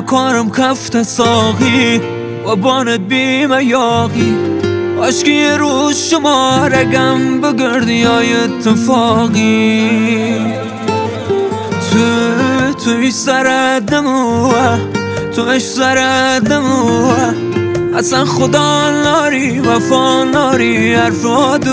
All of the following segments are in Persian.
کارم کفت ساقی و بانت بیم یاقی عشقی یه روز شما رگم بگردی های اتفاقی توی سرت نموه توش سرت نموه اصلا خدا ناری وفا ناری حرفات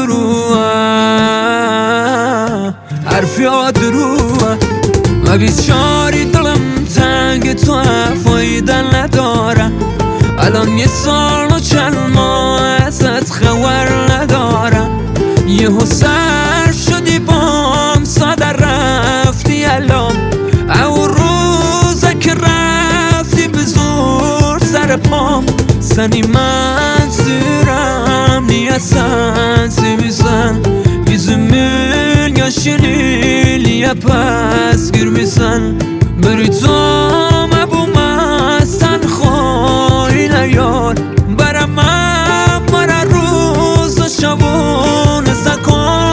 روه و بیچاری دلم تنگ تو فایده نداره الان یه سال و چند ماه ازت خبر نداره یهو سر شدی بام ساده رفتی الان او روزه که رفتی به زور سر پام سنی من زیرم نیه سنسی بیزن بیزمین یا شلیل یا پس گیر بیزن بری تو مبو مستن خواهی نیار برم مرا روز و شبون زکان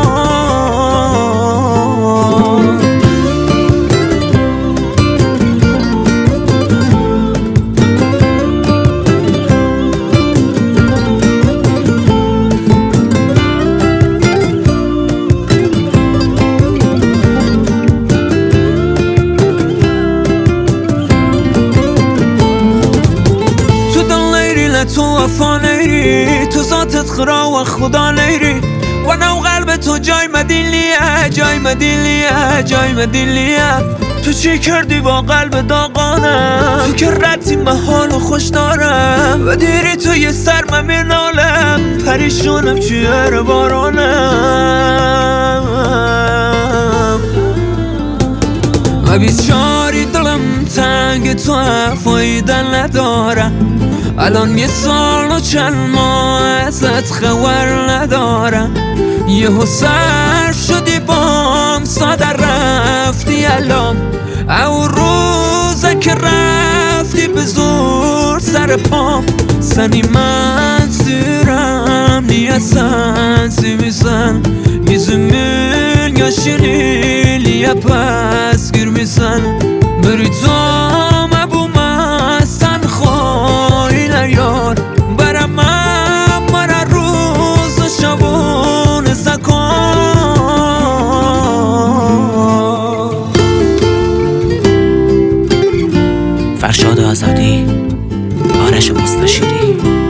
تو وفا نیری تو ذاتت خرا و خدا نیری و نو قلب تو جای مدیلیه جای مدیلیه جای مدیلیه تو چی کردی با قلب داغانم تو که ردی محال و خوش دارم و دیری تو یه سر من میرنالم پریشونم چیه بارانم و بیچاری دلم تنگ تو فایده نداره الان یه سال و چند ماه ازت خبر ندارم یهو سر شدی بام ساده رفتی الان او روزه که رفتی به زور سر پام سنی من زیرم نیه سنسی میزن میزمین یا شلیل یا پس گیر میزن بری تو مبو مستن خواهی نیار برم مرا روز و شبون زکان فرشاد آزادی، آرش مستشیری.